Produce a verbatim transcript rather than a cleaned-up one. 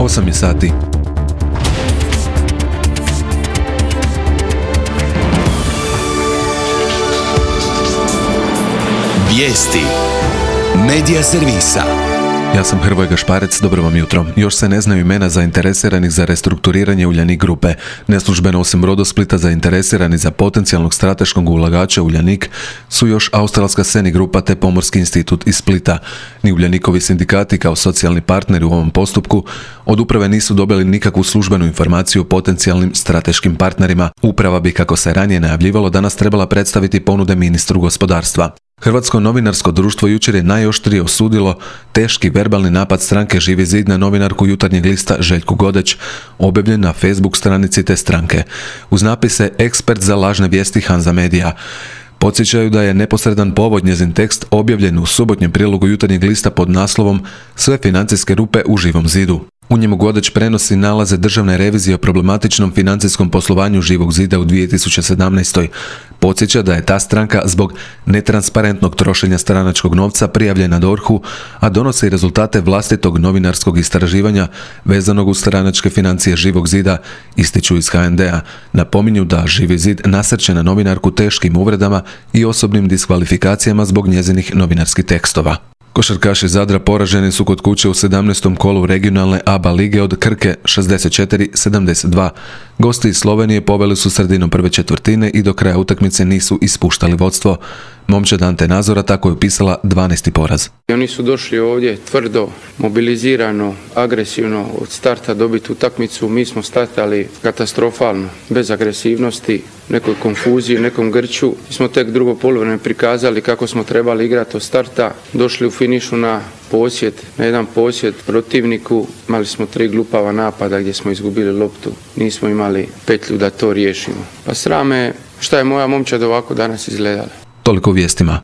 osam je sati. Vijesti Medija servisa. Ja sam Hrvoje Gašparec, dobro vam jutro. Još se ne znaju imena zainteresiranih za restrukturiranje Uljanik grupe. Neslužbeno osim Brodosplita zainteresirani za potencijalnog strateškog ulagača Uljanik su još Australska Seni grupa te Pomorski institut iz Splita. Ni Uljanikovi sindikati kao socijalni partneri u ovom postupku od uprave nisu dobili nikakvu službenu informaciju o potencijalnim strateškim partnerima. Uprava bi, kako se ranije najavljivalo, danas trebala predstaviti ponude ministru gospodarstva. Hrvatsko novinarsko društvo jučer je najoštrije osudilo teški verbalni napad stranke Živi zid na novinarku Jutarnjeg lista Željku Godeć, objavljen na Facebook stranici te stranke, uz napise ekspert za lažne vijesti Hanza Medija. Podsjećaju da je neposredan povod njezin tekst objavljen u subotnjem prilogu Jutarnjeg lista pod naslovom Sve financijske rupe u Živom zidu. U njemu Godeć prenosi nalaze državne revizije o problematičnom financijskom poslovanju Živog zida u dvije tisuće sedamnaestoj. Podsjeća da je ta stranka zbog netransparentnog trošenja stranačkog novca prijavljena D O R H-u, a donosi rezultate vlastitog novinarskog istraživanja vezanog uz stranačke financije Živog zida, ističu iz H N D-a. Napominju da Živi zid nasrće na novinarku teškim uvredama i osobnim diskvalifikacijama zbog njezinih novinarskih tekstova. Košarkaši Zadra poraženi su kod kuće u sedamnaestom kolu regionalne A B A lige od Krke šezdeset četiri sedamdeset dva. Gosti iz Slovenije poveli su sredinom prve četvrtine i do kraja utakmice nisu ispuštali vodstvo. Momčad Ante Nazora tako je upisala dvanaesti poraz. Oni su došli ovdje tvrdo, mobilizirano, agresivno od starta dobiti utakmicu. Mi smo startali katastrofalno, bez agresivnosti, nekoj konfuziji, nekom grču. Mi smo tek drugo poluvreme prikazali kako smo trebali igrati od starta. Došli u finišu na posjed, na jedan posjed protivniku. Imali smo tri glupava napada gdje smo izgubili loptu. Nismo imali petlju da to riješimo. Pa srame šta je moja momčad ovako danas izgledala. Toliko u vijestima.